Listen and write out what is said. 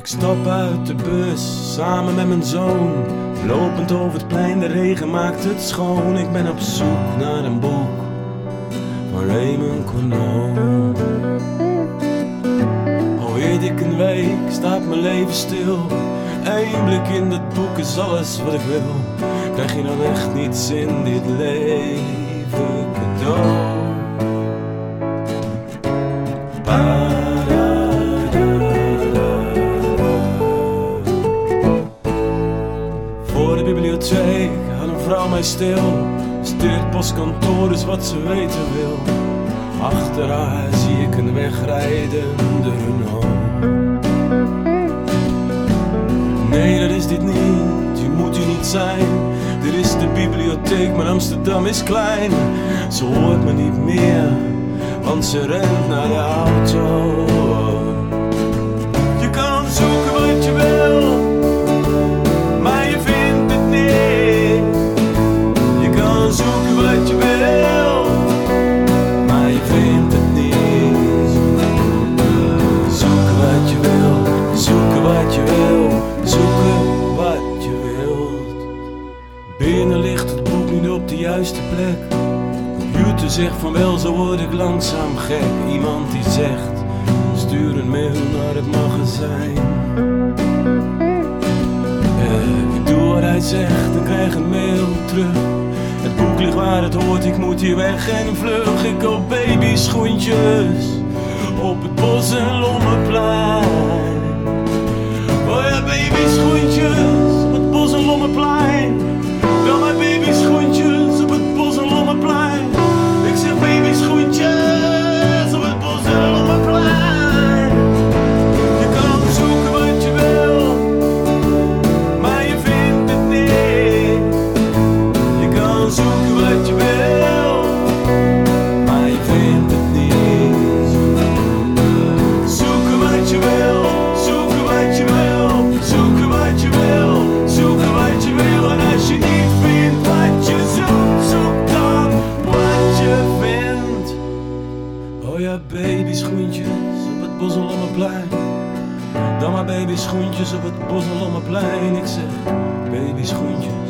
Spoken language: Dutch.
Ik stap uit de bus, samen met mijn zoon. Lopend over het plein, de regen maakt het schoon. Ik ben op zoek naar een boek van Raymond Queneau. Al weet ik een week, staat mijn leven stil. Eén blik in dat boek is alles wat ik wil. Krijg je dan echt niets in dit leven cadeau? Voor de bibliotheek had een vrouw mij stil. Stuurt postkantoor is wat ze weten wil. Achter haar zie ik een wegrijdende Renault. Nee, dat is dit niet, je moet hier niet zijn. Dit is de bibliotheek, maar Amsterdam is klein. Ze hoort me niet meer, want ze rent naar de auto. Je kan zoeken wat je wil, maar je vindt het niet. Je kan zoeken wat je wil, maar je vindt het niet. Zoeken wat je wil, zoeken wat je wil, zoeken wat je wilt. Binnen ligt het boek niet op de juiste plek. Computer zegt van wel, zo word ik langzaam gek. Iemand die zegt, stuur een mail naar het magazijn. Ik doe wat hij zegt en krijg een mail terug. Het boek ligt waar het hoort, ik moet hier weg en vlug. Ik koop babyschoentjes op het Bos en Lommeplein. Oh ja, babyschoentjes op het Bos en Lommeplein. Wel mijn babyschoentjes op het Bos en Lommeplein. Ik zeg babyschoentjes op het Bos en Lommeplein. Je kan zoeken wat je wil, maar je vindt het niet. Je kan zoeken wat je wil, maar je vindt het niet. Zoeken wat je wil, zoeken wat je wil, zoeken wat je wil, zoeken wat je wil. En als je niet vindt wat je zoekt, zoek dan wat je vindt. Oh ja, babyschoentjes op het Bos en Lommeplein. Dan maar babyschoentjes op het Bos en Lommeplein. Ik zeg babyschoentjes